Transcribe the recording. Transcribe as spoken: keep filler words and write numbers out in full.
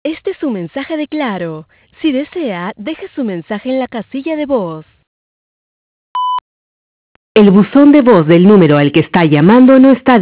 Este es su mensaje de Claro. Si desea, deje su mensaje en la casilla de voz. El buzón de voz del número al que está llamando no está